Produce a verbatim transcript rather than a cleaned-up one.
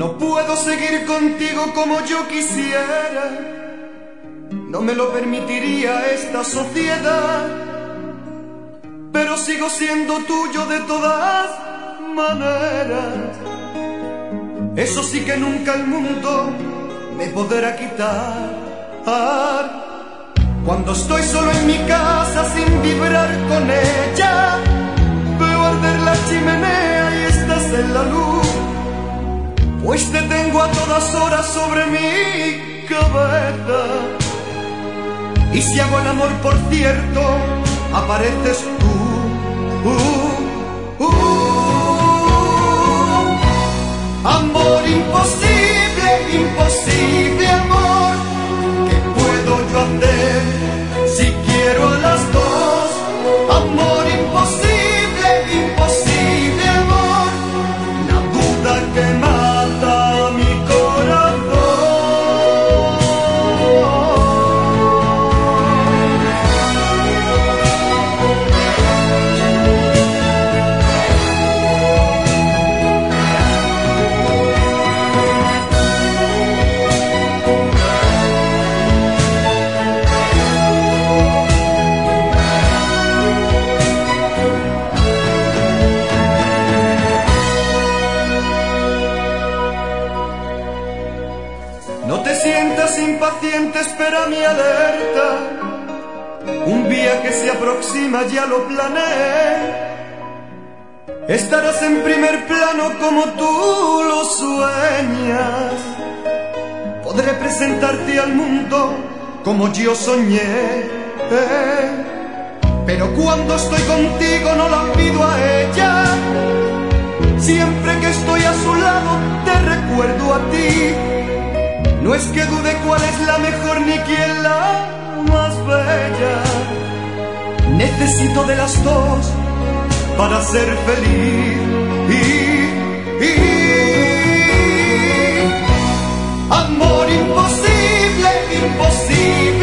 No puedo seguir contigo como yo quisiera, no me lo permitiría esta sociedad, pero sigo siendo tuyo de todas maneras. Eso sí que nunca el mundo me podrá quitar. Cuando estoy solo en mi casa sin vibrar con ella, veo arder la chimenea y estás en la luz, pues te tengo a todas horas sobre mi cabeza. Y si hago el amor, por cierto, apareces tú. Uh, uh. Amor imposible, imposible amor. ¿Qué puedo yo hacer si quiero a las dos? Amor imposible, imposible amor. La duda que mata mi impaciente, espera mi alerta. Un viaje se aproxima, ya lo planeé. Estarás en primer plano como tú lo sueñas. Podré presentarte al mundo como yo soñé. Pero cuando estoy contigo no la pido a ella. Siempre que estoy a su lado te recuerdo a ti. No es que dude cuál es la mejor ni quién la más bella. Necesito de las dos para ser feliz. Amor imposible, imposible.